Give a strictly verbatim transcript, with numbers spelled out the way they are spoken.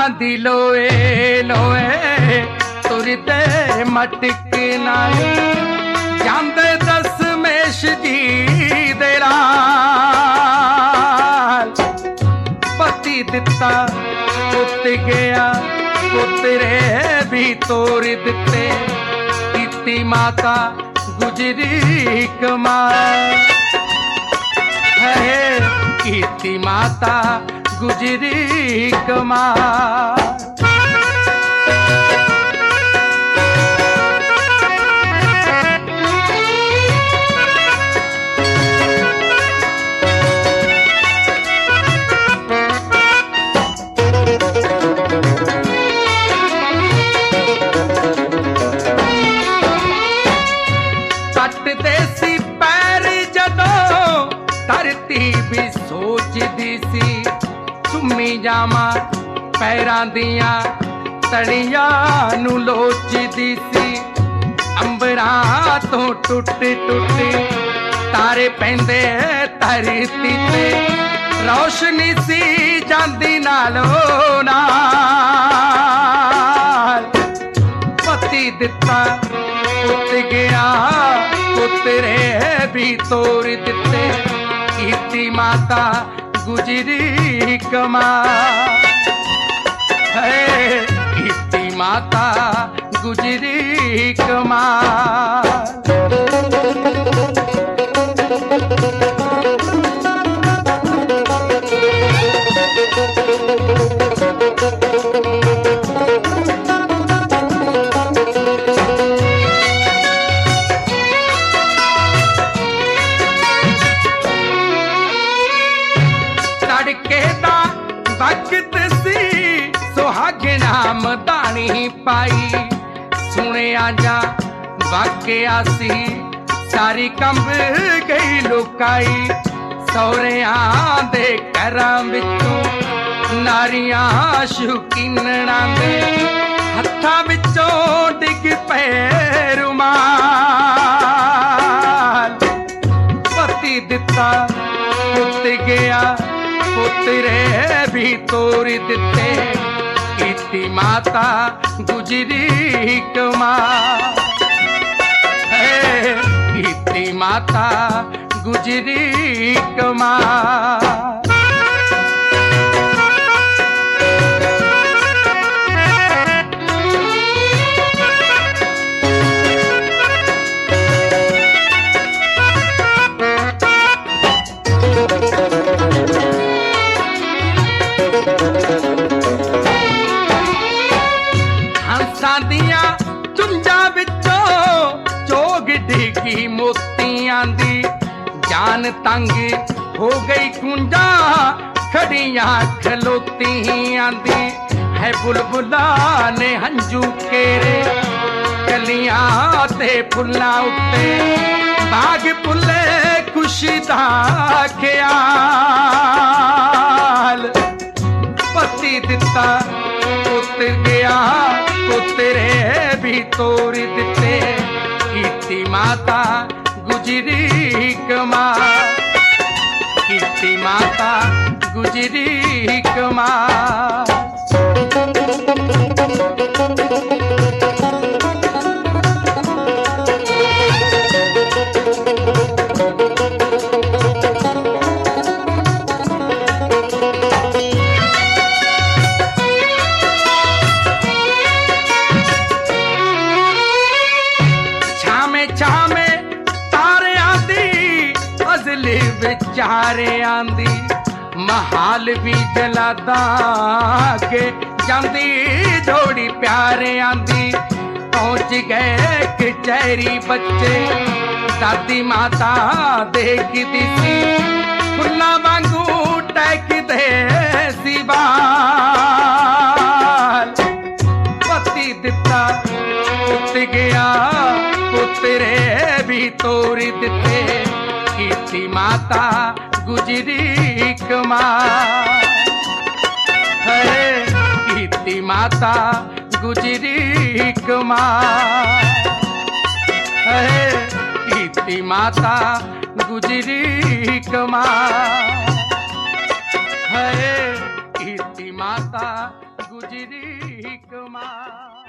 दी लोए लोए तुरते मटक नाल जांदे दशमेश जी दे लाल पति दिता पुत गया पुतरे भी तोड़ दिते कीती माता गुजरी कमाल है कीती माता गुजरी कमाल। कटदे सी पैर जदों धरती भी सोचदी सी चुम्मी जामा पैरां दियां तड़ियां नू लोचदी सी अंबरां तो टुट टुट तारे पैंदे धरती ते रोशनी सी जांदी नालों नाल पति दिता पुत गया पुतरे भी तोड़ दिते कीती माता गुजरी कमाल है कीती माता गुजरी कमाल। तड़के दा वक्त सी सुहागना मदानी पाई सुने आजा वाकया सी सारी कंब गई लुकाई सौरियां दे घरां विचों नारियां शौकीनां दे हत्थां विचों डिग पे रुमाल पति दिता पुत गया पुतरे भी तोड़ दिते कीती माता गुजरी कमाल है कीती माता गुजरी कमाल। चुंजा विचों चोग डिगी मोतियां दी जान तंग हो गई कुंजा खड़ियां खलोतियां दी है बुलबुला ने हंजू केरे कलियां ते फुल्लां उत्ते बाग पुले खुशी दा ख्याल पति दिता पुत गया पुतरे भी तोड़ दिते कीती माता गुजरी कमाल कीती माता गुजरी कमाल। चारे आंदी महाल भी जलादा के जांदी जोड़ी प्यारे आंदी पहुंच गए कचहरी बच्चे दादी माता देखदी सी फुल्ला वांगू टहकदे सी बाल पति दिता पुत गया पुतरे भी तोड़ दिते कीती माता गुजरी कमाल है कीती माता गुजरी कमाल है कीती माता गुजरी कमाल है कीती माता। गुजरी कमाल।